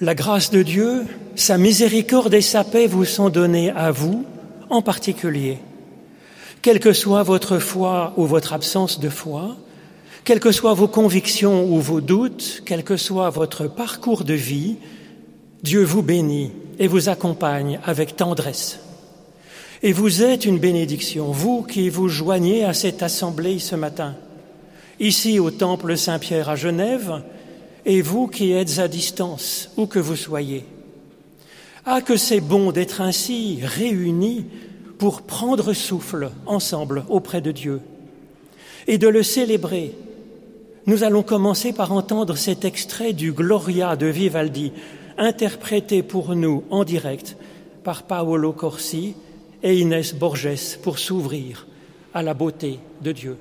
La grâce de Dieu, sa miséricorde et sa paix vous sont données à vous en particulier. Quelle que soit votre foi ou votre absence de foi, quelles que soient vos convictions ou vos doutes, quel que soit votre parcours de vie, Dieu vous bénit et vous accompagne avec tendresse. Et vous êtes une bénédiction, vous qui vous joignez à cette assemblée ce matin, ici au Temple Saint-Pierre à Genève, et vous qui êtes à distance, où que vous soyez. Ah, que c'est bon d'être ainsi réunis pour prendre souffle ensemble auprès de Dieu et de le célébrer. Nous allons commencer par entendre cet extrait du Gloria de Vivaldi, interprété pour nous en direct par Paolo Corsi et Inès Borges pour s'ouvrir à la beauté de Dieu.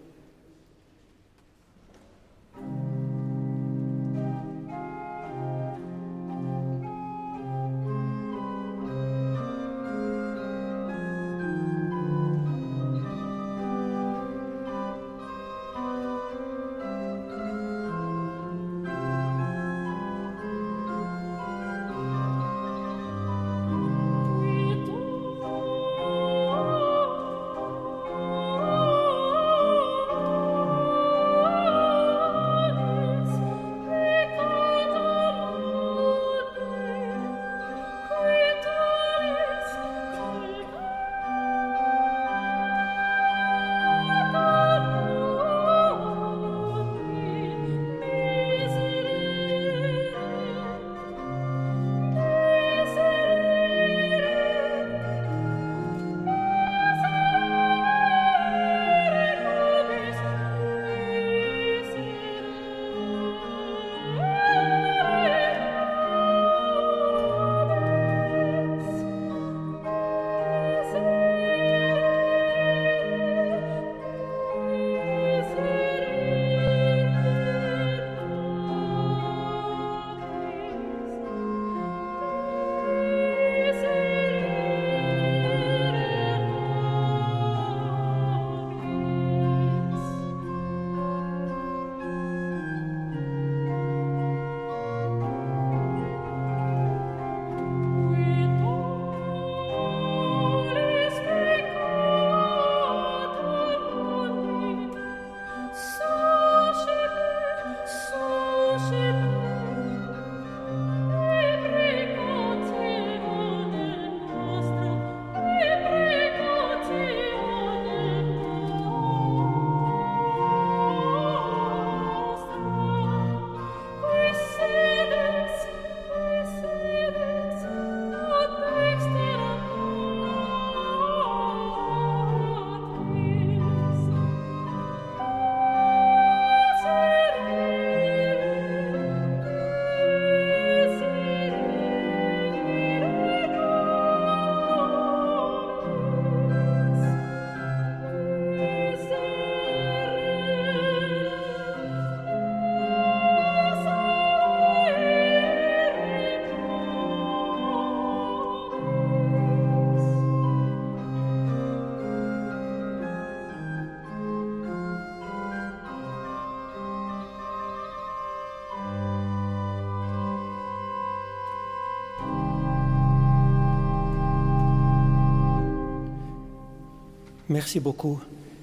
Merci beaucoup.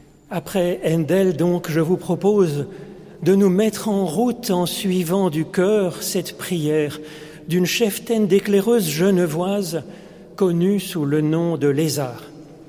Après Handel, donc, je vous propose de nous mettre en route en suivant du cœur cette prière d'une cheftaine d'éclaireuse genevoise connue sous le nom de Lézard.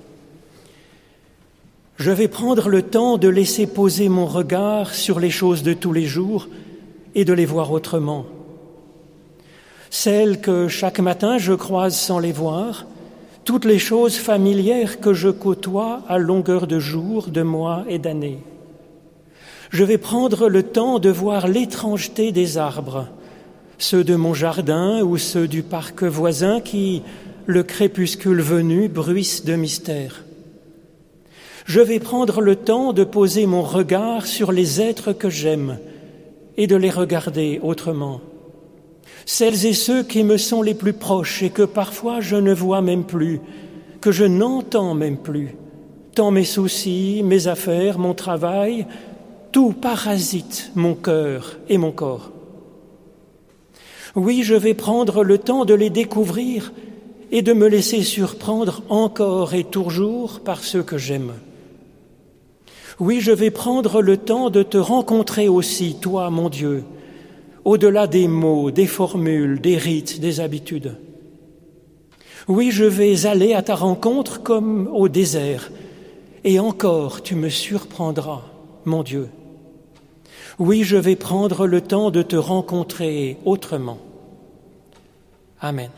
Je vais prendre le temps de laisser poser mon regard sur les choses de tous les jours et de les voir autrement. Celles que chaque matin je croise sans les voir, toutes les choses familières que je côtoie à longueur de jours, de mois et d'années. Je vais prendre le temps de voir l'étrangeté des arbres, ceux de mon jardin ou ceux du parc voisin qui, le crépuscule venu, bruissent de mystère. Je vais prendre le temps de poser mon regard sur les êtres que j'aime et de les regarder autrement. Celles et ceux qui me sont les plus proches et que parfois je ne vois même plus, que je n'entends même plus, tant mes soucis, mes affaires, mon travail, tout parasite mon cœur et mon corps. Oui, je vais prendre le temps de les découvrir et de me laisser surprendre encore et toujours par ceux que j'aime. Oui, je vais prendre le temps de te rencontrer aussi, toi, mon Dieu, au-delà des mots, des formules, des rites, des habitudes. Oui, je vais aller à ta rencontre comme au désert, et encore tu me surprendras, mon Dieu. Oui, je vais prendre le temps de te rencontrer autrement. Amen.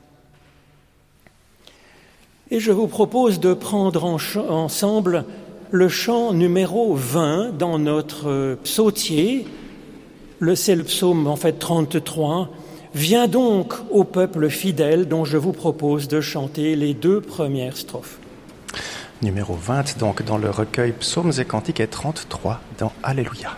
Et je vous propose de prendre ensemble le chant numéro 20 dans notre psautier. C'est le psaume 33. « Viens donc au peuple fidèle » dont je vous propose de chanter les 2 premières strophes. Numéro 20, donc dans le recueil Psaumes et Cantiques, et 33 dans Alléluia.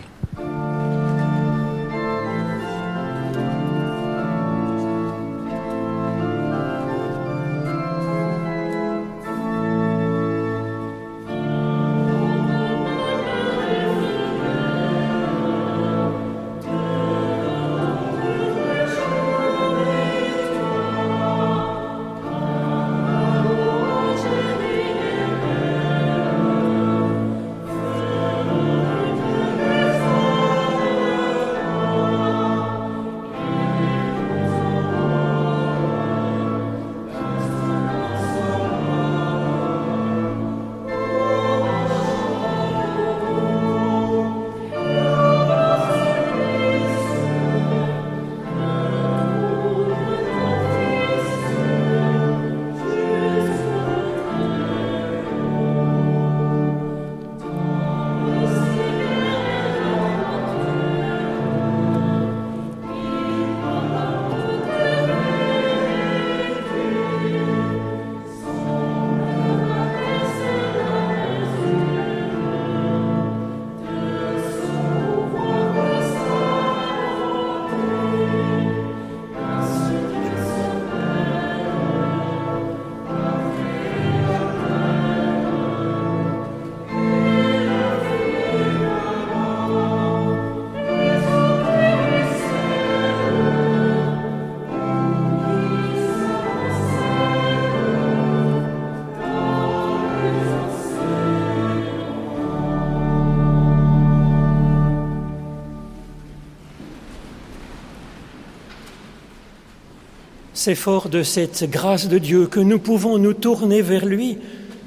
C'est fort de cette grâce de Dieu que nous pouvons nous tourner vers lui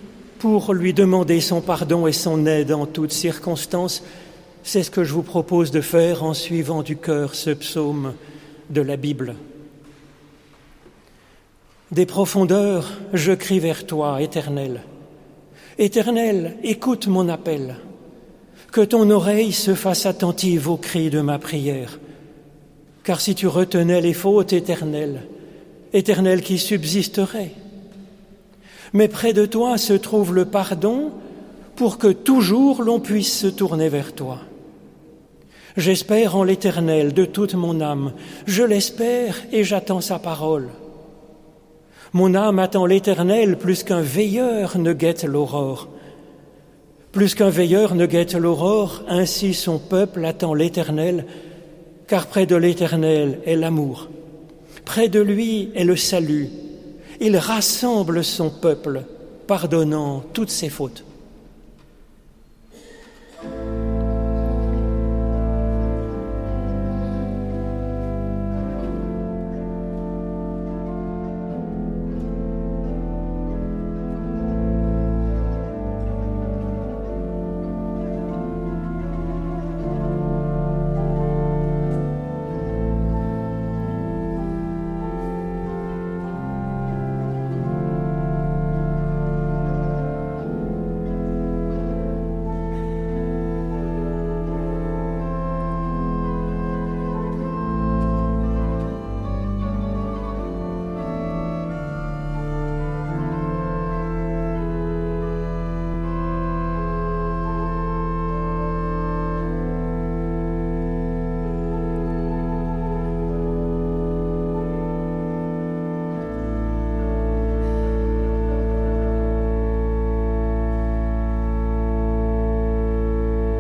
pour lui demander son pardon et son aide en toutes circonstances. C'est ce que je vous propose de faire en suivant du cœur ce psaume de la Bible. Des profondeurs, je crie vers toi, Éternel. Éternel, écoute mon appel. Que ton oreille se fasse attentive aux cris de ma prière. Car si tu retenais les fautes, Éternel qui subsisterait. Mais près de toi se trouve le pardon pour que toujours l'on puisse se tourner vers toi. J'espère en l'Éternel de toute mon âme. Je l'espère et j'attends sa parole. Mon âme attend l'Éternel plus qu'un veilleur ne guette l'aurore. Plus qu'un veilleur ne guette l'aurore, ainsi son peuple attend l'Éternel, car près de l'Éternel est l'amour. Près de lui est le salut. Il rassemble son peuple, pardonnant toutes ses fautes.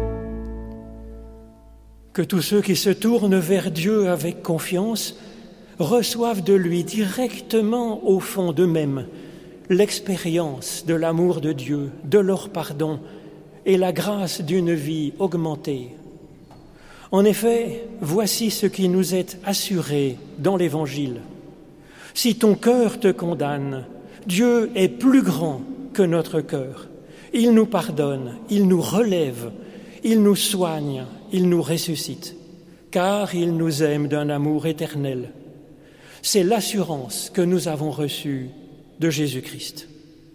Que tous ceux qui se tournent vers Dieu avec confiance reçoivent de lui directement au fond d'eux-mêmes l'expérience de l'amour de Dieu, de leur pardon et la grâce d'une vie augmentée. En effet, voici ce qui nous est assuré dans l'Évangile. Si ton cœur te condamne, Dieu est plus grand que notre cœur. Il nous pardonne, il nous relève, il nous soigne, il nous ressuscite, car il nous aime d'un amour éternel. C'est l'assurance que nous avons reçue de Jésus-Christ.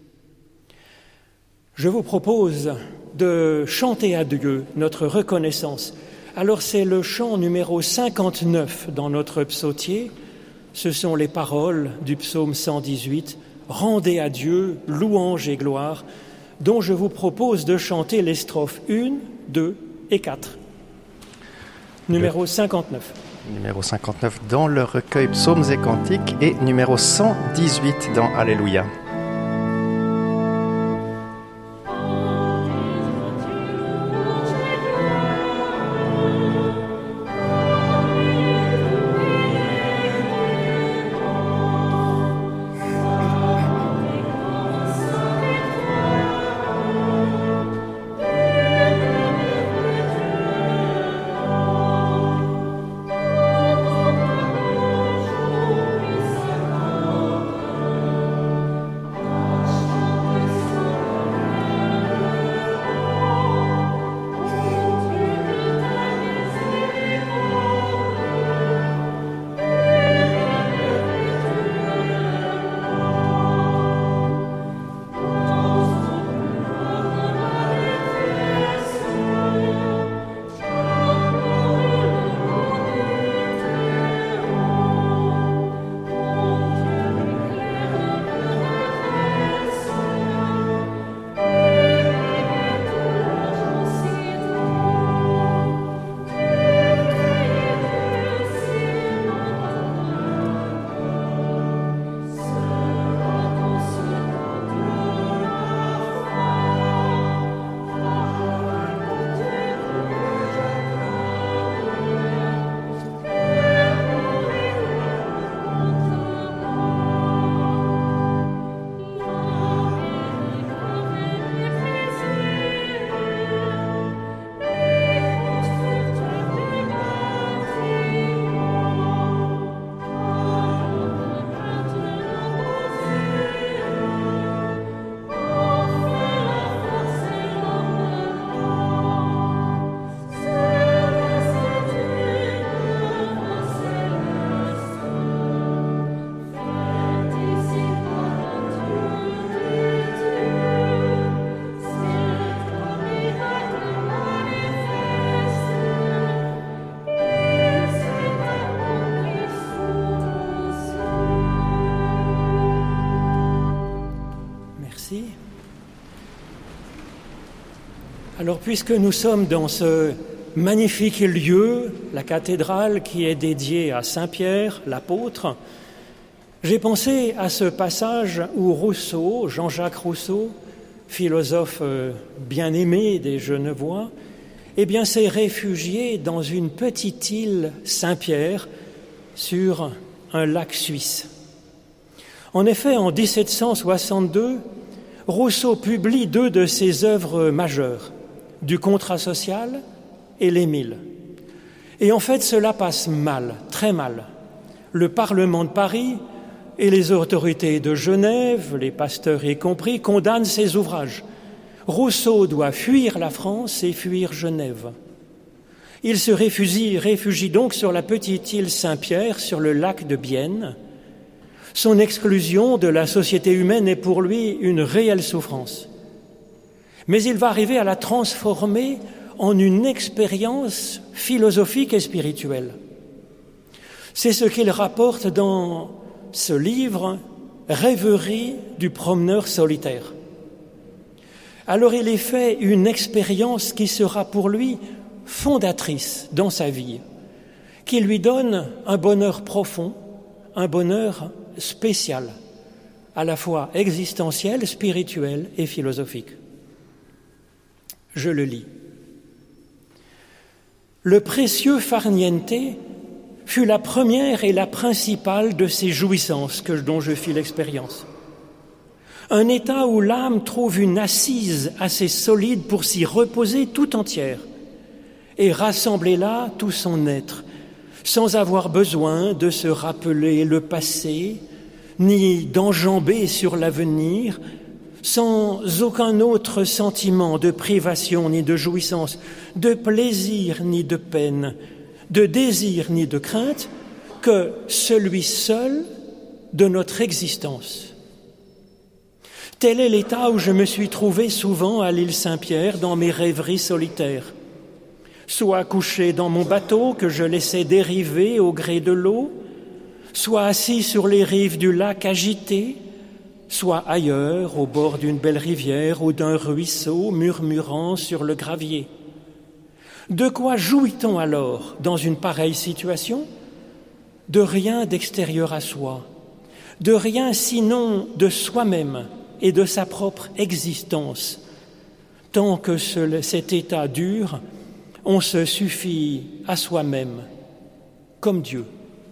Je vous propose de chanter à Dieu notre reconnaissance. Alors c'est le chant numéro 59 dans notre psautier. Ce sont les paroles du psaume 118, « Rendez à Dieu louange et gloire », dont je vous propose de chanter les strophes 1, 2 et 4. Numéro 59. Numéro 59 dans le recueil Psaumes et Cantiques et numéro 118 dans Alléluia. Alors, puisque nous sommes dans ce magnifique lieu, la cathédrale qui est dédiée à Saint-Pierre, l'apôtre, j'ai pensé à ce passage où Rousseau, Jean-Jacques Rousseau, philosophe bien-aimé des Genevois, s'est réfugié dans une petite île Saint-Pierre sur un lac suisse. En effet, en 1762, Rousseau publie 2 de ses œuvres majeures, du Contrat social et l'Émile. Et en fait, cela passe mal, très mal. Le Parlement de Paris et les autorités de Genève, les pasteurs y compris, condamnent ses ouvrages. Rousseau doit fuir la France et fuir Genève. Il se réfugie donc sur la petite île Saint-Pierre, sur le lac de Bienne. Son exclusion de la société humaine est pour lui une réelle souffrance. Mais il va arriver à la transformer en une expérience philosophique et spirituelle. C'est ce qu'il rapporte dans ce livre « Rêverie du promeneur solitaire ». Alors il y fait une expérience qui sera pour lui fondatrice dans sa vie, qui lui donne un bonheur profond, un bonheur spécial, à la fois existentiel, spirituel et philosophique. Je le lis. Le précieux farniente fut la première et la principale de ces jouissances dont je fis l'expérience. Un état où l'âme trouve une assise assez solide pour s'y reposer tout entière et rassembler là tout son être, sans avoir besoin de se rappeler le passé, ni d'enjamber sur l'avenir, sans aucun autre sentiment de privation ni de jouissance, de plaisir ni de peine, de désir ni de crainte, que celui seul de notre existence. Tel est l'état où je me suis trouvé souvent à l'île Saint-Pierre dans mes rêveries solitaires, soit couché dans mon bateau que je laissais dériver au gré de l'eau, soit assis sur les rives du lac agité, soit ailleurs, au bord d'une belle rivière ou d'un ruisseau murmurant sur le gravier. De quoi jouit-on alors dans une pareille situation ? De rien d'extérieur à soi, de rien sinon de soi-même et de sa propre existence. Tant que cet état dure, on se suffit à soi-même, comme Dieu.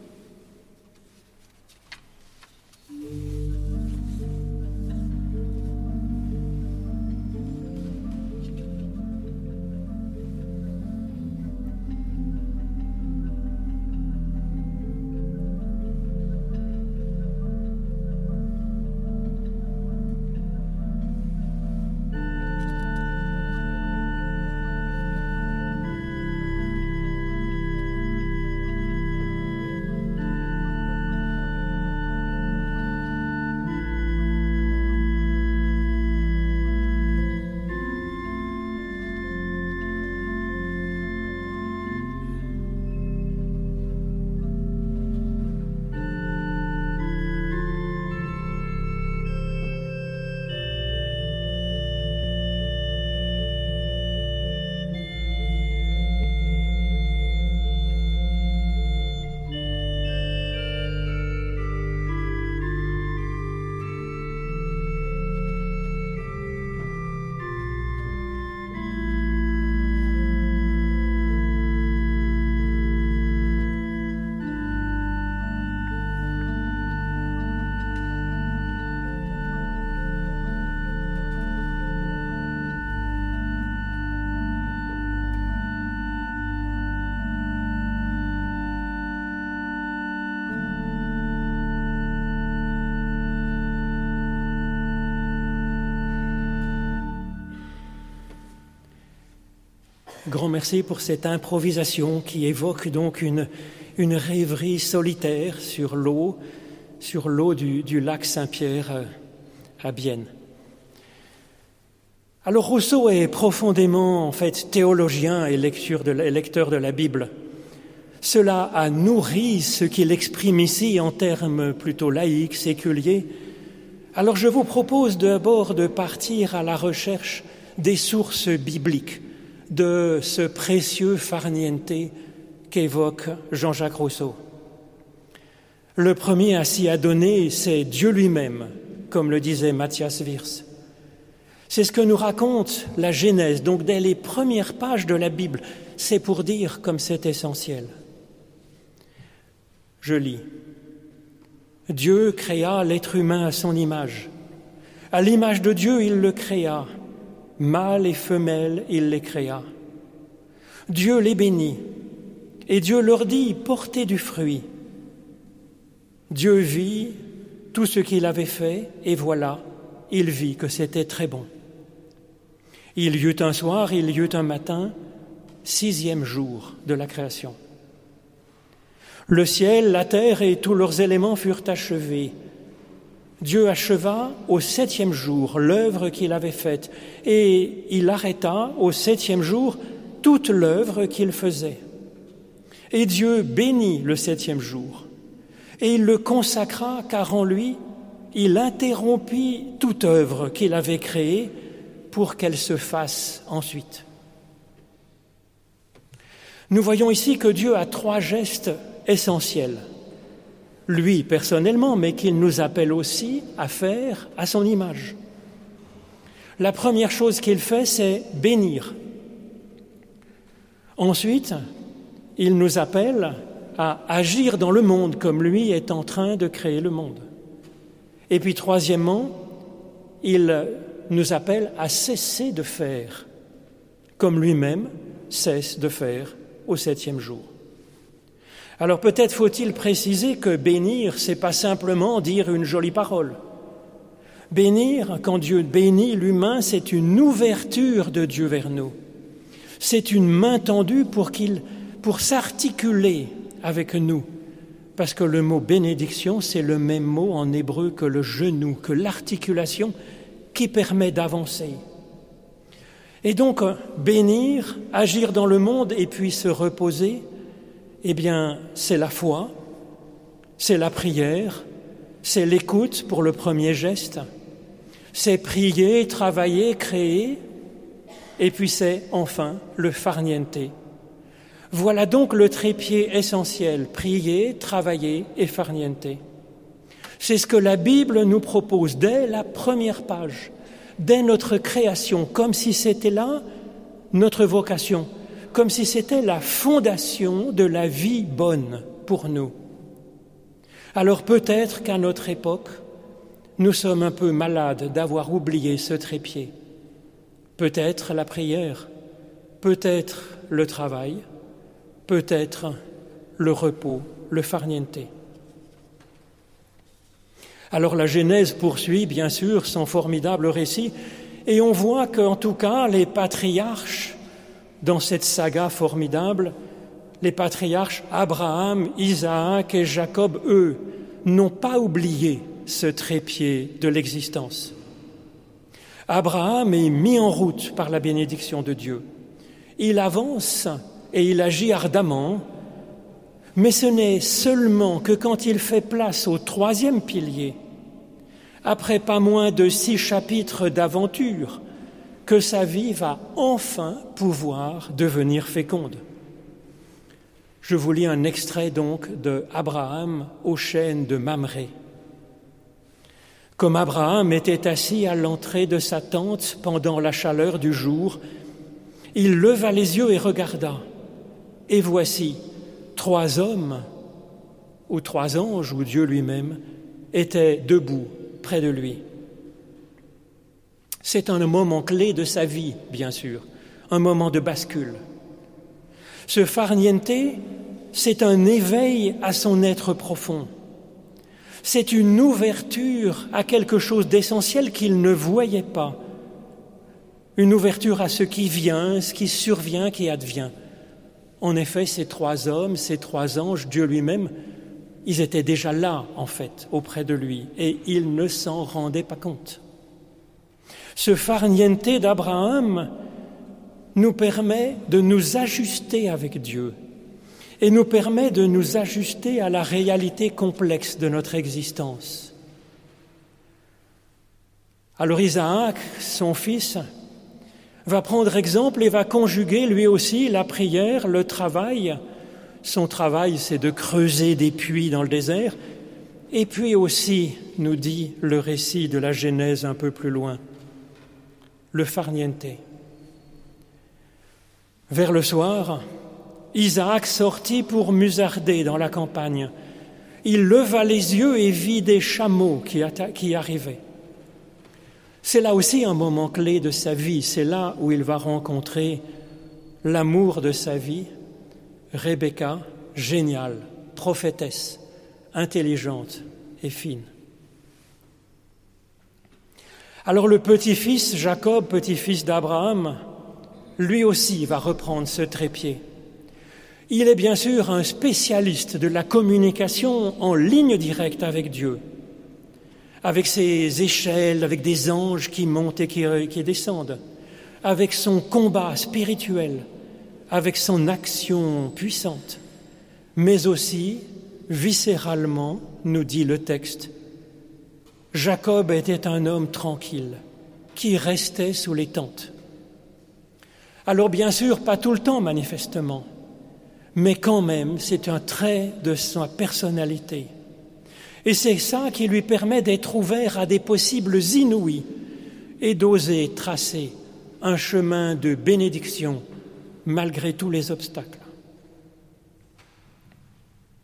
Grand merci pour cette improvisation qui évoque donc une rêverie solitaire sur l'eau du lac Saint-Pierre à Bienne. Alors Rousseau est profondément en fait théologien et lecteur de la Bible. Cela a nourri ce qu'il exprime ici en termes plutôt laïques, séculiers. Alors je vous propose d'abord de partir à la recherche des sources bibliques de ce précieux farniente qu'évoque Jean-Jacques Rousseau. Le premier à s'y adonner, c'est Dieu lui-même, comme le disait Matthias Wirth. C'est ce que nous raconte la Genèse, donc dès les premières pages de la Bible. C'est pour dire comme c'est essentiel. Je lis. Dieu créa l'être humain à son image. À l'image de Dieu, il le créa. Mâle et femelle, il les créa. Dieu les bénit, et Dieu leur dit, portez du fruit. Dieu vit tout ce qu'il avait fait, et voilà, il vit que c'était très bon. Il y eut un soir, il y eut un matin, 6e jour de la création. Le ciel, la terre et tous leurs éléments furent achevés. Dieu acheva au 7e jour l'œuvre qu'il avait faite, et il arrêta au 7e jour toute l'œuvre qu'il faisait. Et Dieu bénit le 7e jour, et il le consacra, car en lui, il interrompit toute œuvre qu'il avait créée pour qu'elle se fasse ensuite. Nous voyons ici que Dieu a 3 gestes essentiels. Lui personnellement, mais qu'il nous appelle aussi à faire à son image. La première chose qu'il fait, c'est bénir. Ensuite, il nous appelle à agir dans le monde comme lui est en train de créer le monde. Et puis troisièmement, il nous appelle à cesser de faire, comme lui-même cesse de faire au 7e jour. Alors peut-être faut-il préciser que bénir, c'est pas simplement dire une jolie parole. Bénir, quand Dieu bénit l'humain, c'est une ouverture de Dieu vers nous. C'est une main tendue pour s'articuler avec nous. Parce que le mot bénédiction, c'est le même mot en hébreu que le genou, que l'articulation qui permet d'avancer. Et donc, bénir, agir dans le monde et puis se reposer, eh bien, c'est la foi, c'est la prière, c'est l'écoute pour le premier geste, c'est prier, travailler, créer, et puis c'est enfin le farniente. Voilà donc le trépied essentiel, prier, travailler et farniente. C'est ce que la Bible nous propose dès la première page, dès notre création, comme si c'était là notre vocation, comme si c'était la fondation de la vie bonne pour nous. Alors peut-être qu'à notre époque, nous sommes un peu malades d'avoir oublié ce trépied. Peut-être la prière, peut-être le travail, peut-être le repos, le farniente. Alors la Genèse poursuit, bien sûr, son formidable récit, et on voit qu'en tout cas, les patriarches, dans cette saga formidable, les patriarches Abraham, Isaac et Jacob, eux, n'ont pas oublié ce trépied de l'existence. Abraham est mis en route par la bénédiction de Dieu. Il avance et il agit ardemment, mais ce n'est seulement que quand il fait place au 3e pilier, après pas moins de 6 chapitres d'aventure, que sa vie va enfin pouvoir devenir féconde. Je vous lis un extrait donc de Abraham aux chênes de Mamré. Comme Abraham était assis à l'entrée de sa tente pendant la chaleur du jour, il leva les yeux et regarda. Et voici, 3 hommes, ou 3 anges, ou Dieu lui-même, étaient debout près de lui. C'est un moment clé de sa vie, bien sûr, un moment de bascule. Ce farniente, c'est un éveil à son être profond. C'est une ouverture à quelque chose d'essentiel qu'il ne voyait pas. Une ouverture à ce qui vient, ce qui survient, qui advient. En effet, ces 3 hommes, ces 3 anges, Dieu lui-même, ils étaient déjà là, en fait, auprès de lui, et il ne s'en rendait pas compte. Ce farniente d'Abraham nous permet de nous ajuster avec Dieu et nous permet de nous ajuster à la réalité complexe de notre existence. Alors Isaac, son fils, va prendre exemple et va conjuguer lui aussi la prière, le travail. Son travail, c'est de creuser des puits dans le désert. Et puis aussi, nous dit le récit de la Genèse un peu plus loin, le farniente. Vers le soir, Isaac sortit pour musarder dans la campagne. Il leva les yeux et vit des chameaux qui arrivaient. C'est là aussi un moment clé de sa vie. C'est là où il va rencontrer l'amour de sa vie, Rebecca, géniale, prophétesse, intelligente et fine. Alors le petit-fils Jacob, petit-fils d'Abraham, lui aussi va reprendre ce trépied. Il est bien sûr un spécialiste de la communication en ligne directe avec Dieu, avec ses échelles, avec des anges qui montent et qui descendent, avec son combat spirituel, avec son action puissante, mais aussi, viscéralement, nous dit le texte, Jacob était un homme tranquille, qui restait sous les tentes. Alors bien sûr, pas tout le temps manifestement, mais quand même, c'est un trait de sa personnalité. Et c'est ça qui lui permet d'être ouvert à des possibles inouïs et d'oser tracer un chemin de bénédiction malgré tous les obstacles.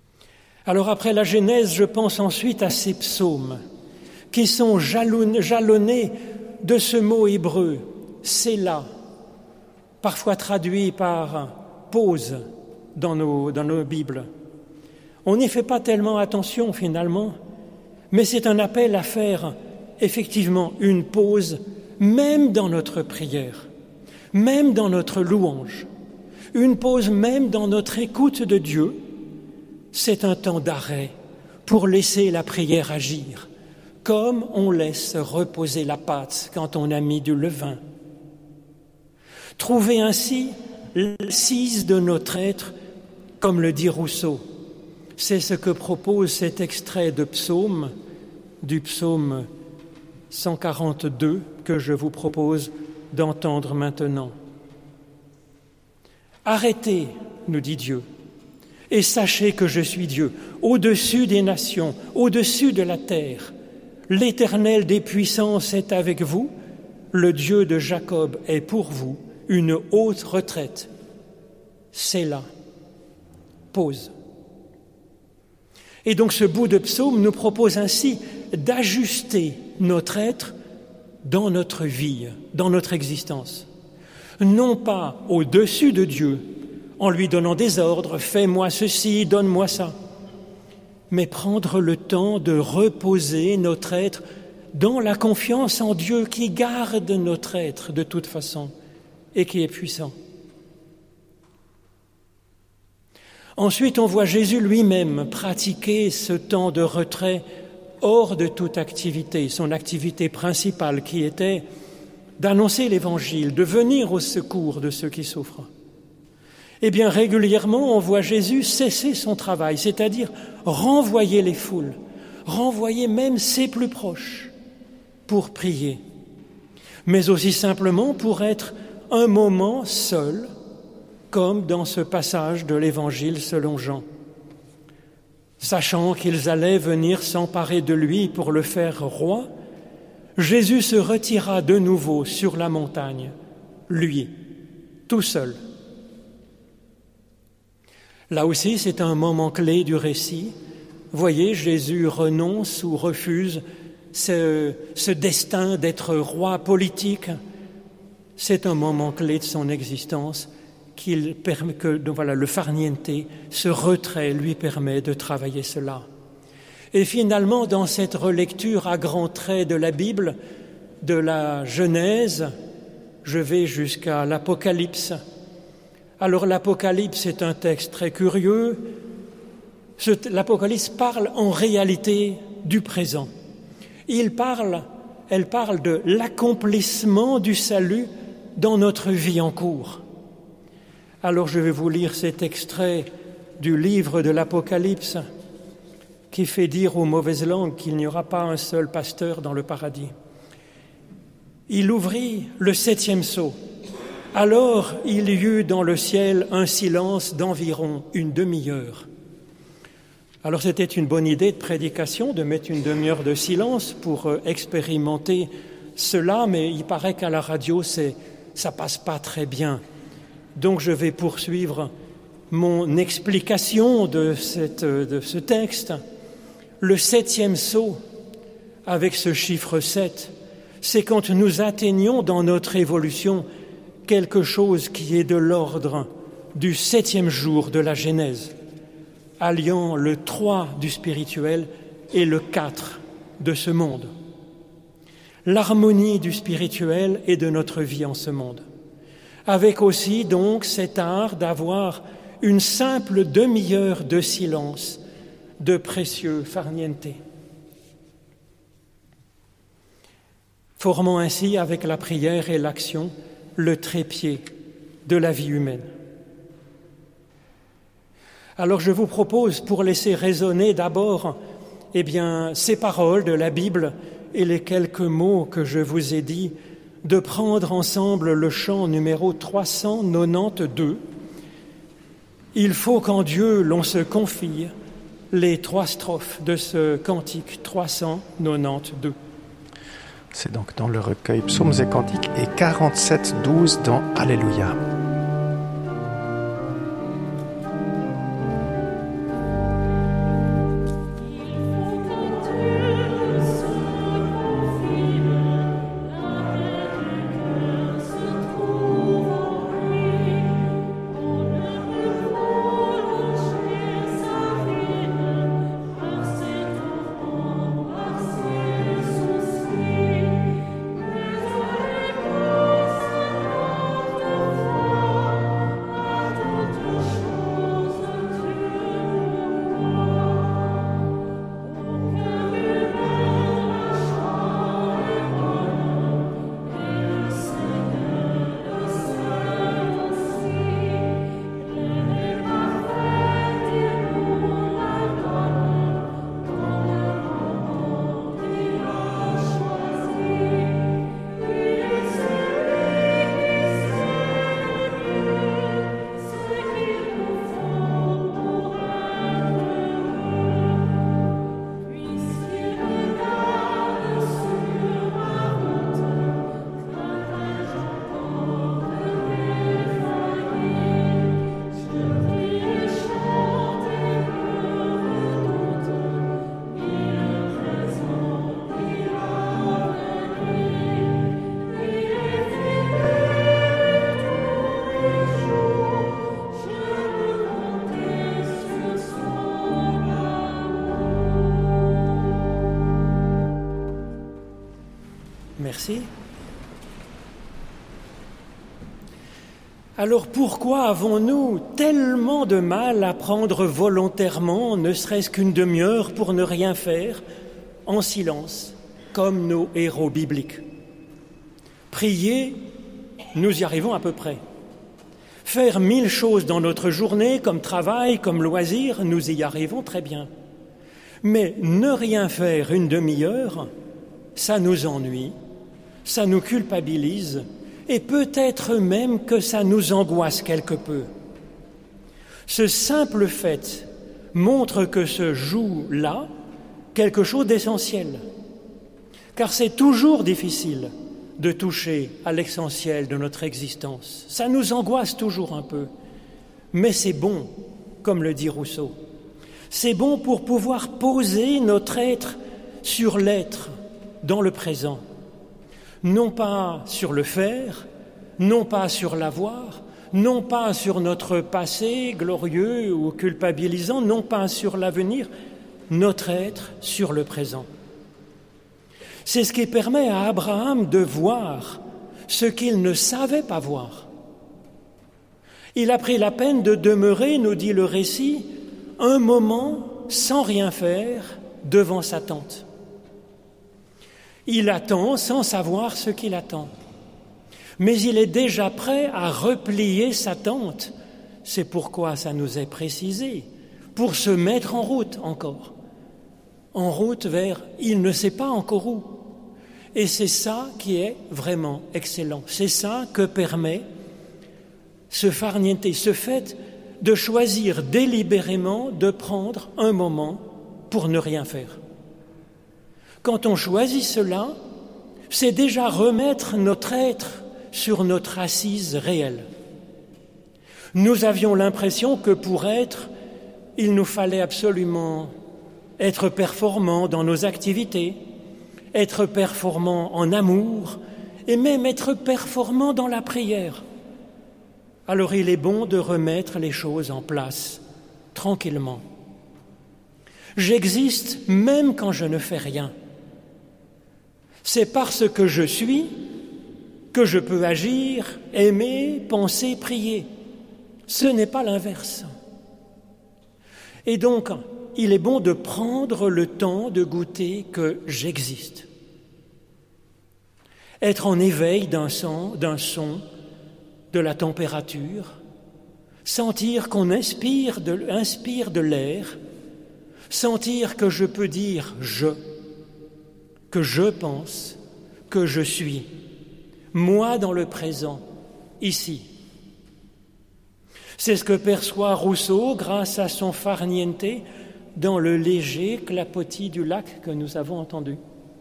Alors après la Genèse, je pense ensuite à ces psaumes qui sont jalonnés de ce mot hébreu, Sélah, parfois traduit par pause dans nos Bibles. On n'y fait pas tellement attention finalement, mais c'est un appel à faire effectivement une pause, même dans notre prière, même dans notre louange, une pause même dans notre écoute de Dieu. C'est un temps d'arrêt pour laisser la prière agir, comme on laisse reposer la pâte quand on a mis du levain. Trouver ainsi l'assise de notre être, comme le dit Rousseau. C'est ce que propose cet extrait de psaume, du psaume 142, que je vous propose d'entendre maintenant. Arrêtez, nous dit Dieu, et sachez que je suis Dieu, au-dessus des nations, au-dessus de la terre. L'Éternel des puissances est avec vous, le Dieu de Jacob est pour vous une haute retraite. C'est là. Pause. Et donc ce bout de psaume nous propose ainsi d'ajuster notre être dans notre vie, dans notre existence. Non pas au-dessus de Dieu, en lui donnant des ordres, fais-moi ceci, donne-moi ça, mais prendre le temps de reposer notre être dans la confiance en Dieu qui garde notre être de toute façon et qui est puissant. Ensuite, on voit Jésus lui-même pratiquer ce temps de retrait hors de toute activité, son activité principale qui était d'annoncer l'Évangile, de venir au secours de ceux qui souffrent. Eh bien, régulièrement, on voit Jésus cesser son travail, c'est-à-dire renvoyer les foules, renvoyer même ses plus proches pour prier, mais aussi simplement pour être un moment seul, comme dans ce passage de l'Évangile selon Jean. Sachant qu'ils allaient venir s'emparer de lui pour le faire roi, Jésus se retira de nouveau sur la montagne, lui, tout seul. Là aussi, c'est un moment clé du récit. Voyez, Jésus renonce ou refuse ce destin d'être roi politique. C'est un moment clé de son existence qu'il permet que le farniente, ce retrait, lui permet de travailler cela. Et finalement, dans cette relecture à grands traits de la Bible, de la Genèse, je vais jusqu'à l'Apocalypse. Alors l'Apocalypse est un texte très curieux. L'Apocalypse parle en réalité du présent. Elle parle de l'accomplissement du salut dans notre vie en cours. Alors je vais vous lire cet extrait du livre de l'Apocalypse qui fait dire aux mauvaises langues qu'il n'y aura pas un seul pasteur dans le paradis. Il ouvrit le 7e sceau. Alors il y eut dans le ciel un silence d'environ une demi-heure. Alors c'était une bonne idée de prédication de mettre une demi-heure de silence pour expérimenter cela, mais il paraît qu'à la radio ça passe pas très bien. Donc je vais poursuivre mon explication de ce texte. Le 7e sceau, avec ce chiffre 7, c'est quand nous atteignons dans notre évolution quelque chose qui est de l'ordre du 7e jour de la Genèse, alliant le 3 du spirituel et le 4 de ce monde. L'harmonie du spirituel et de notre vie en ce monde. Avec aussi donc cet art d'avoir une simple demi-heure de silence, de précieux farniente. Formant ainsi avec la prière et l'action le trépied de la vie humaine. Alors je vous propose, pour laisser résonner d'abord ces paroles de la Bible et les quelques mots que je vous ai dit, de prendre ensemble le chant numéro 392. Il faut qu'en Dieu l'on se confie, les 3 strophes de ce cantique 392. C'est donc dans le recueil Psaumes et Cantiques et 47-12 dans Alléluia. Merci. Alors pourquoi avons-nous tellement de mal à prendre volontairement, ne serait-ce qu'une demi-heure pour ne rien faire, en silence, comme nos héros bibliques? Prier, nous y arrivons à peu près. Faire 1000 choses dans notre journée, comme travail, comme loisir, nous y arrivons très bien. Mais ne rien faire une demi-heure, ça nous ennuie, ça nous culpabilise, et peut-être même que ça nous angoisse quelque peu. Ce simple fait montre que se joue là quelque chose d'essentiel, car c'est toujours difficile de toucher à l'essentiel de notre existence. Ça nous angoisse toujours un peu, mais c'est bon, comme le dit Rousseau. C'est bon pour pouvoir poser notre être sur l'être, dans le présent. Non pas sur le faire, non pas sur l'avoir, non pas sur notre passé glorieux ou culpabilisant, non pas sur l'avenir, notre être sur le présent. C'est ce qui permet à Abraham de voir ce qu'il ne savait pas voir. Il a pris la peine de demeurer, nous dit le récit, un moment sans rien faire devant sa tente. Il attend sans savoir ce qu'il attend. Mais il est déjà prêt à replier sa tente. C'est pourquoi ça nous est précisé, pour se mettre en route encore. En route vers il ne sait pas encore où. Et c'est ça qui est vraiment excellent. C'est ça que permet ce farniente, ce fait de choisir délibérément de prendre un moment pour ne rien faire. Quand on choisit cela, c'est déjà remettre notre être sur notre assise réelle. Nous avions l'impression que pour être, il nous fallait absolument être performants dans nos activités, être performants en amour et même être performants dans la prière. Alors il est bon de remettre les choses en place, tranquillement. J'existe même quand je ne fais rien. C'est parce que je suis que je peux agir, aimer, penser, prier. Ce n'est pas l'inverse. Et donc, il est bon de prendre le temps de goûter que j'existe. Être en éveil d'un son, de la température, sentir qu'on inspire de l'air, sentir que je peux dire « je », que je pense, que je suis, moi dans le présent, ici. C'est ce que perçoit Rousseau grâce à son farniente dans le léger clapotis du lac que nous avons entendu.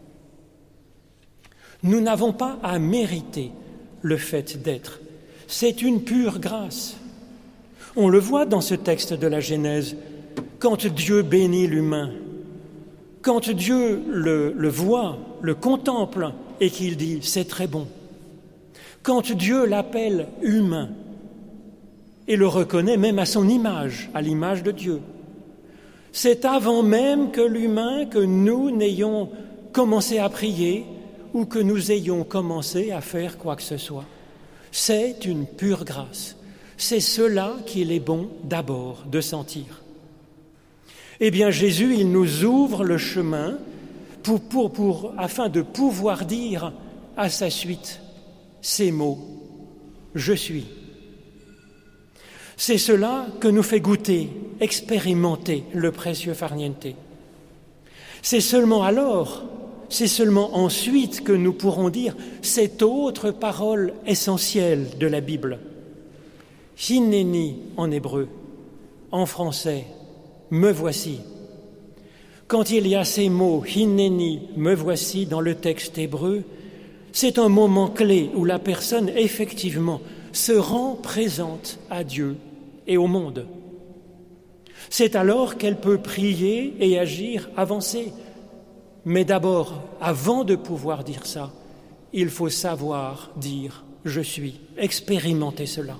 Nous n'avons pas à mériter le fait d'être. C'est une pure grâce. On le voit dans ce texte de la Genèse, quand Dieu bénit l'humain, quand Dieu le voit, le contemple et qu'il dit « c'est très bon », quand Dieu l'appelle humain et le reconnaît même à son image, à l'image de Dieu, c'est avant même que l'humain, que nous n'ayons commencé à prier ou que nous ayons commencé à faire quoi que ce soit. C'est une pure grâce. C'est cela qu'il est bon d'abord de sentir. Eh bien, Jésus, il nous ouvre le chemin afin de pouvoir dire à sa suite ces mots « Je suis ». C'est cela que nous fait goûter, expérimenter le précieux farniente. C'est seulement alors, c'est seulement ensuite que nous pourrons dire cette autre parole essentielle de la Bible. Hineni en hébreu, en français, me voici. Quand il y a ces mots hineni, me voici dans le texte hébreu, c'est un moment clé où la personne effectivement se rend présente à Dieu et au monde. C'est alors qu'elle peut prier et agir, avancer. Mais d'abord, avant de pouvoir dire ça, il faut savoir dire « je suis », expérimenter cela.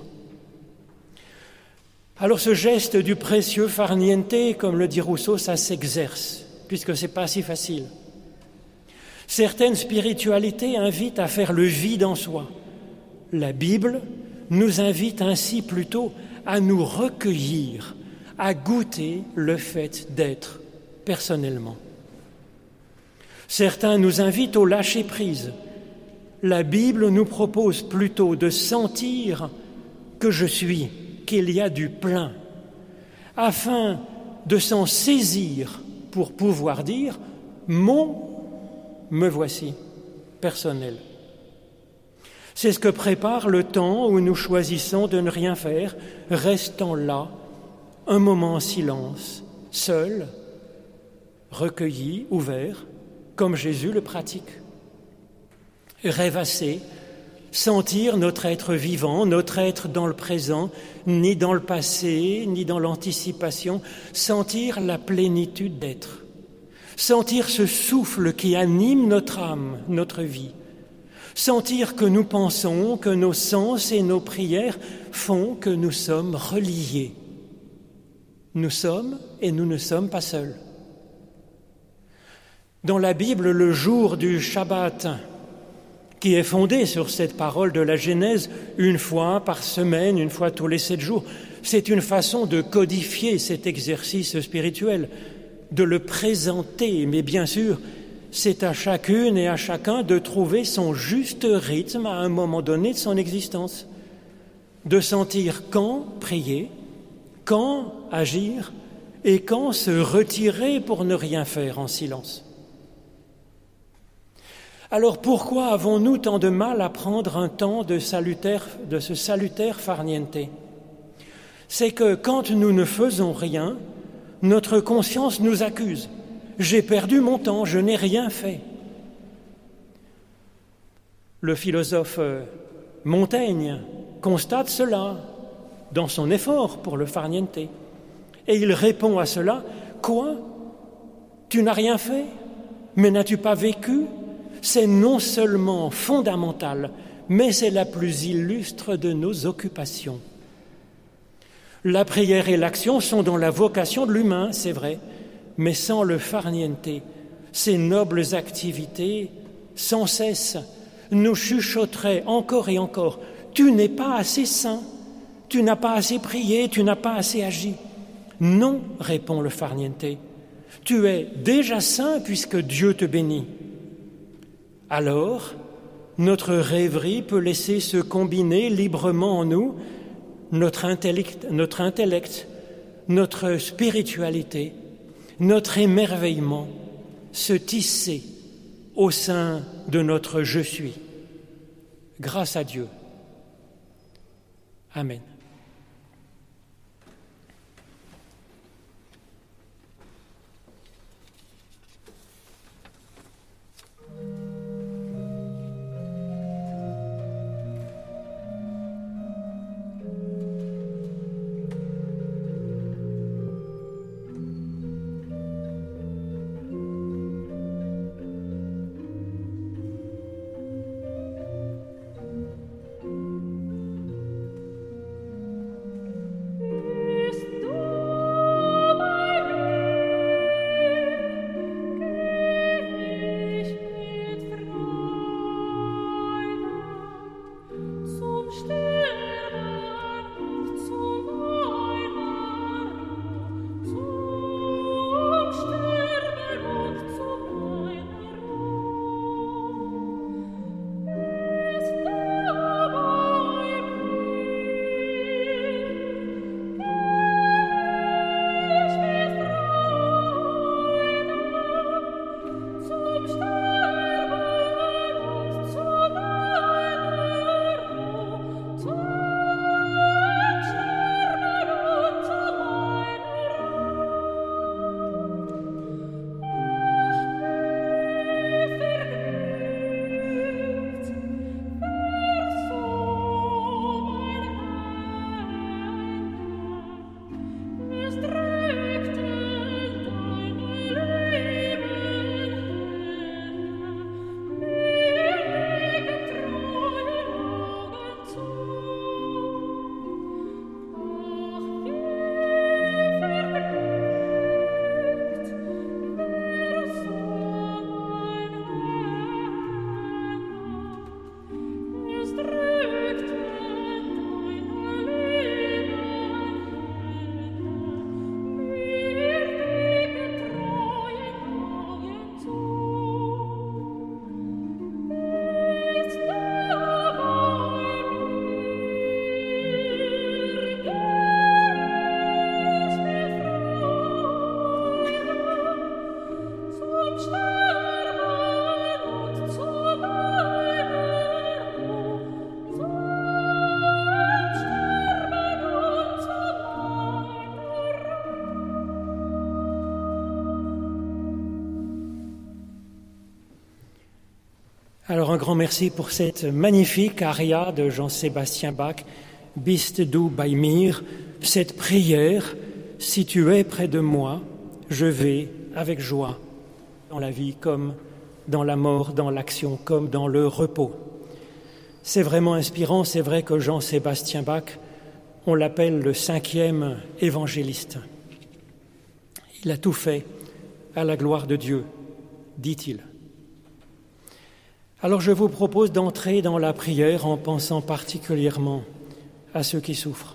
Alors ce geste du précieux farniente, comme le dit Rousseau, ça s'exerce, puisque ce n'est pas si facile. Certaines spiritualités invitent à faire le vide en soi. La Bible nous invite ainsi plutôt à nous recueillir, à goûter le fait d'être personnellement. Certains nous invitent au lâcher-prise. La Bible nous propose plutôt de sentir que je suis, qu'il y a du plein, afin de s'en saisir pour pouvoir dire « mon me voici » personnel. C'est ce que prépare le temps où nous choisissons de ne rien faire, restant là, un moment en silence, seul, recueilli, ouvert, comme Jésus le pratique. Rêvasser, sentir notre être vivant, notre être dans le présent, ni dans le passé, ni dans l'anticipation, sentir la plénitude d'être, sentir ce souffle qui anime notre âme, notre vie, sentir que nous pensons, que nos sens et nos prières font que nous sommes reliés. Nous sommes et nous ne sommes pas seuls. Dans la Bible, le jour du Shabbat, qui est fondé sur cette parole de la Genèse, une fois par semaine, une fois tous les 7 jours, c'est une façon de codifier cet exercice spirituel, de le présenter, mais bien sûr, c'est à chacune et à chacun de trouver son juste rythme à un moment donné de son existence, de sentir quand prier, quand agir et quand se retirer pour ne rien faire en silence. Alors pourquoi avons-nous tant de mal à prendre un temps de ce salutaire farniente? C'est que quand nous ne faisons rien, notre conscience nous accuse. J'ai perdu mon temps, je n'ai rien fait. Le philosophe Montaigne constate cela dans son effort pour le farniente. Et il répond à cela, « Quoi? Tu n'as rien fait? Mais n'as-tu pas vécu ?» C'est non seulement fondamental, mais c'est la plus illustre de nos occupations. La prière et l'action sont dans la vocation de l'humain, c'est vrai, mais sans le farniente, ces nobles activités, sans cesse, nous chuchoteraient encore et encore « Tu n'es pas assez saint, tu n'as pas assez prié, tu n'as pas assez agi. » Non, répond le farniente, tu es déjà saint puisque Dieu te bénit. Alors, notre rêverie peut laisser se combiner librement en nous notre intellect, notre spiritualité, notre émerveillement, se tisser au sein de notre « je suis ». Grâce à Dieu. Amen. Alors un grand merci pour cette magnifique aria de Jean-Sébastien Bach, Bist du bei mir, cette prière, si tu es près de moi, je vais avec joie, dans la vie comme dans la mort, dans l'action comme dans le repos. C'est vraiment inspirant, c'est vrai que Jean-Sébastien Bach, on l'appelle le 5e évangéliste. Il a tout fait à la gloire de Dieu, dit-il. Alors je vous propose d'entrer dans la prière en pensant particulièrement à ceux qui souffrent.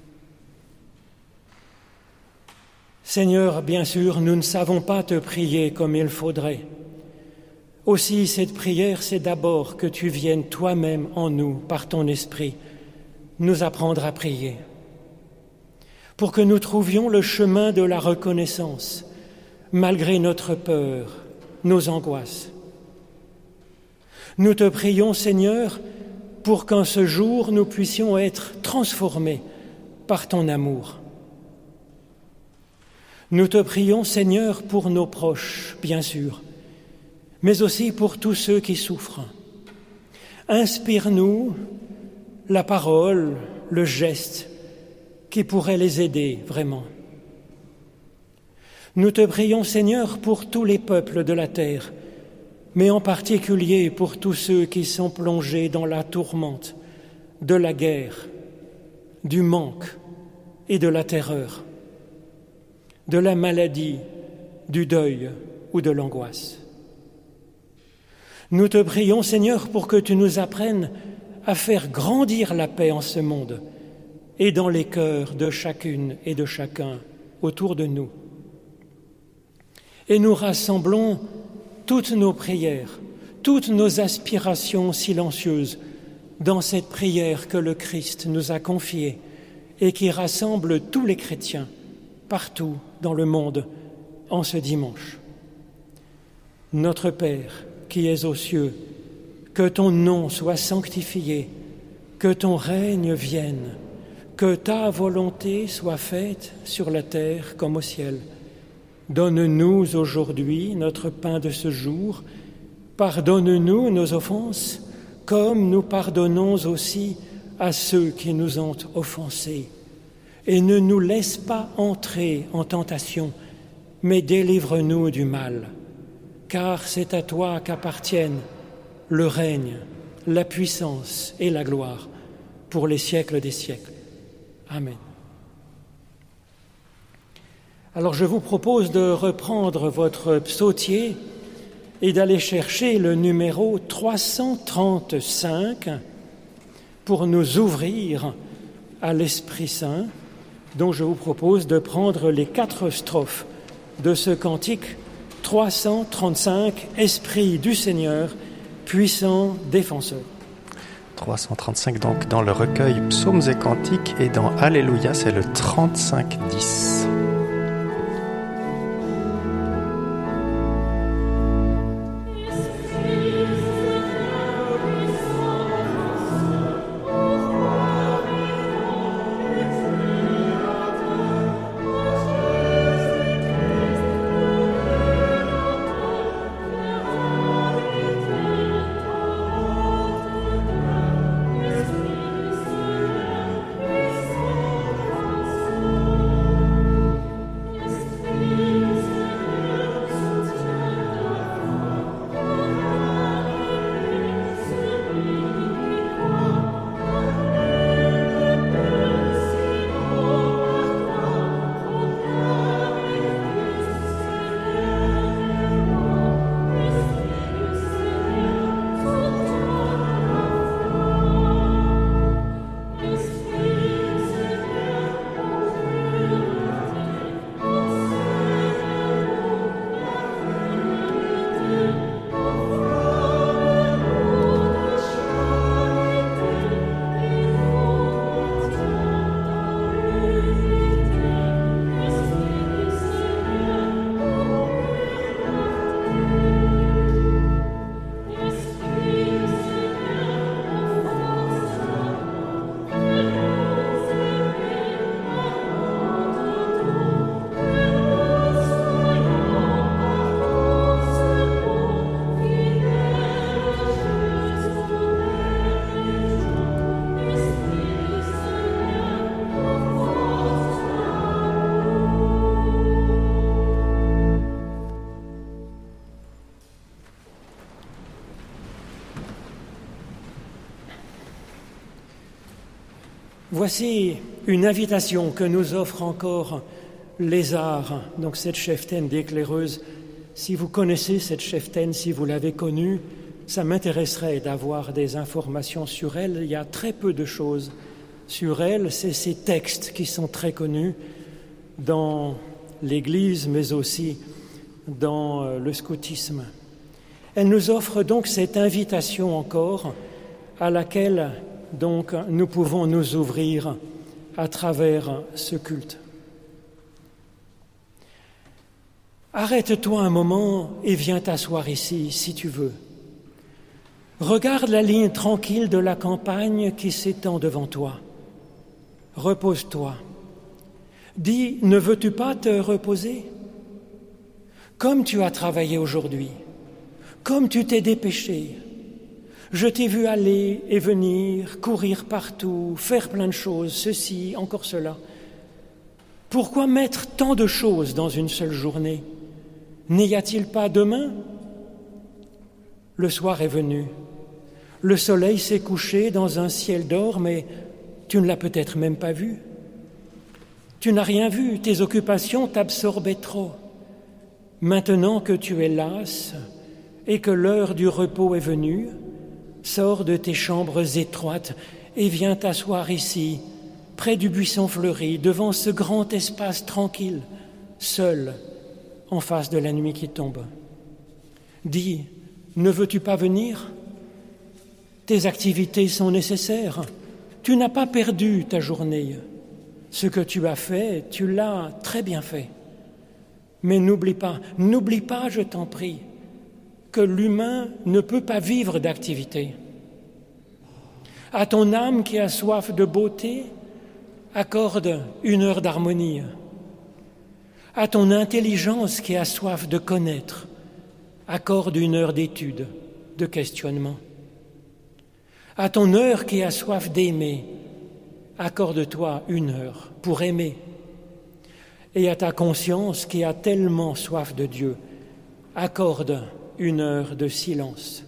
Seigneur, bien sûr, nous ne savons pas te prier comme il faudrait. Aussi, cette prière, c'est d'abord que tu viennes toi-même en nous, par ton esprit, nous apprendre à prier, pour que nous trouvions le chemin de la reconnaissance, malgré notre peur, nos angoisses. Nous te prions, Seigneur, pour qu'en ce jour, nous puissions être transformés par ton amour. Nous te prions, Seigneur, pour nos proches, bien sûr, mais aussi pour tous ceux qui souffrent. Inspire-nous la parole, le geste qui pourrait les aider vraiment. Nous te prions, Seigneur, pour tous les peuples de la terre, mais en particulier pour tous ceux qui sont plongés dans la tourmente de la guerre, du manque et de la terreur, de la maladie, du deuil ou de l'angoisse. Nous te prions, Seigneur, pour que tu nous apprennes à faire grandir la paix en ce monde et dans les cœurs de chacune et de chacun autour de nous. Et nous rassemblons toutes nos prières, toutes nos aspirations silencieuses dans cette prière que le Christ nous a confiée et qui rassemble tous les chrétiens partout dans le monde en ce dimanche. Notre Père, qui es aux cieux, que ton nom soit sanctifié, que ton règne vienne, que ta volonté soit faite sur la terre comme au ciel. Donne-nous aujourd'hui notre pain de ce jour. Pardonne-nous nos offenses, comme nous pardonnons aussi à ceux qui nous ont offensés. Et ne nous laisse pas entrer en tentation, mais délivre-nous du mal. Car c'est à toi qu'appartiennent le règne, la puissance et la gloire pour les siècles des siècles. Amen. Alors je vous propose de reprendre votre psautier et d'aller chercher le numéro 335 pour nous ouvrir à l'Esprit Saint, dont je vous propose de prendre les 4 strophes de ce cantique 335, Esprit du Seigneur, puissant défenseur. 335 donc dans le recueil Psaumes et Cantiques, et dans Alléluia, c'est le 35-10. Voici une invitation que nous offre encore les arts, donc cette cheftaine d'éclaireuse. Si vous connaissez cette cheftaine, si vous l'avez connue, ça m'intéresserait d'avoir des informations sur elle. Il y a très peu de choses sur elle, c'est ces textes qui sont très connus dans l'Église, mais aussi dans le scoutisme. Elle nous offre donc cette invitation encore à laquelle donc nous pouvons nous ouvrir à travers ce culte. Arrête-toi un moment et viens t'asseoir ici si tu veux. Regarde la ligne tranquille de la campagne qui s'étend devant toi. Repose-toi. Dis, ne veux-tu pas te reposer? Comme tu as travaillé aujourd'hui, comme tu t'es dépêché, je t'ai vu aller et venir, courir partout, faire plein de choses, ceci, encore cela. Pourquoi mettre tant de choses dans une seule journée? N'y a-t-il pas demain? Le soir est venu. Le soleil s'est couché dans un ciel d'or, mais tu ne l'as peut-être même pas vu. Tu n'as rien vu, tes occupations t'absorbaient trop. Maintenant que tu es lasse et que l'heure du repos est venue, sors de tes chambres étroites et viens t'asseoir ici, près du buisson fleuri, devant ce grand espace tranquille, seul, en face de la nuit qui tombe. Dis, ne veux-tu pas venir? Tes activités sont nécessaires. Tu n'as pas perdu ta journée. Ce que tu as fait, tu l'as très bien fait. Mais n'oublie pas, je t'en prie, que l'humain ne peut pas vivre d'activité. À ton âme qui a soif de beauté, accorde 1 heure d'harmonie. À ton intelligence qui a soif de connaître, accorde 1 heure d'étude, de questionnement. À ton heure qui a soif d'aimer, accorde-toi 1 heure pour aimer. Et à ta conscience qui a tellement soif de Dieu, accorde 1 heure de silence.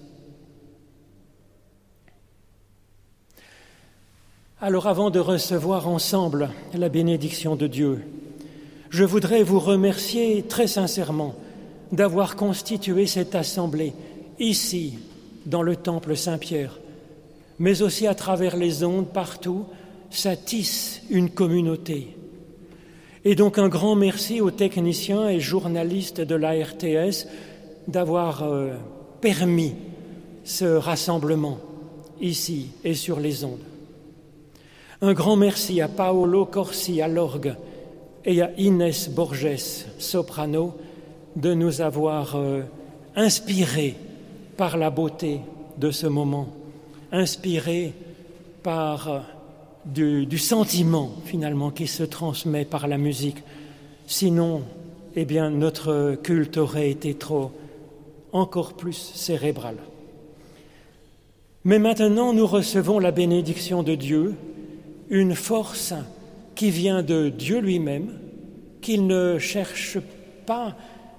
Alors avant de recevoir ensemble la bénédiction de Dieu, je voudrais vous remercier très sincèrement d'avoir constitué cette assemblée ici, dans le temple Saint-Pierre, mais aussi à travers les ondes partout, ça tisse une communauté. Et donc un grand merci aux techniciens et journalistes de la RTS d'avoir permis ce rassemblement ici et sur les ondes. Un grand merci à Paolo Corsi à l'orgue et à Inès Borges, soprano, de nous avoir inspirés par la beauté de ce moment, inspirés par du sentiment finalement qui se transmet par la musique. Sinon, eh bien, notre culte aurait été encore plus cérébral. Mais maintenant, nous recevons la bénédiction de Dieu, une force qui vient de Dieu lui-même, qu'il ne cherche pas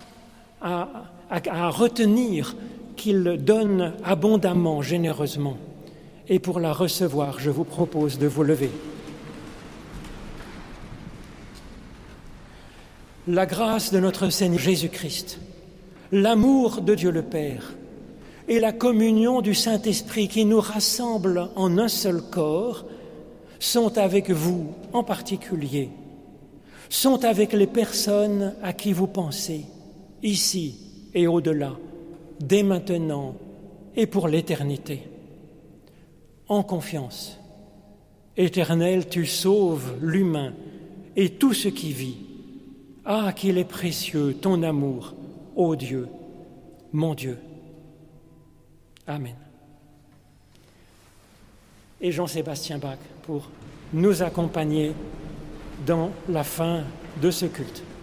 à retenir, qu'il donne abondamment, généreusement. Et pour la recevoir, je vous propose de vous lever. La grâce de notre Seigneur Jésus-Christ, l'amour de Dieu le Père et la communion du Saint-Esprit qui nous rassemble en un seul corps sont avec vous en particulier, sont avec les personnes à qui vous pensez, ici et au-delà, dès maintenant et pour l'éternité. En confiance, Éternel, tu sauves l'humain et tout ce qui vit. Ah, qu'il est précieux ton amour, ô Dieu, mon Dieu. Amen. Et Jean-Sébastien Bach pour nous accompagner dans la fin de ce culte.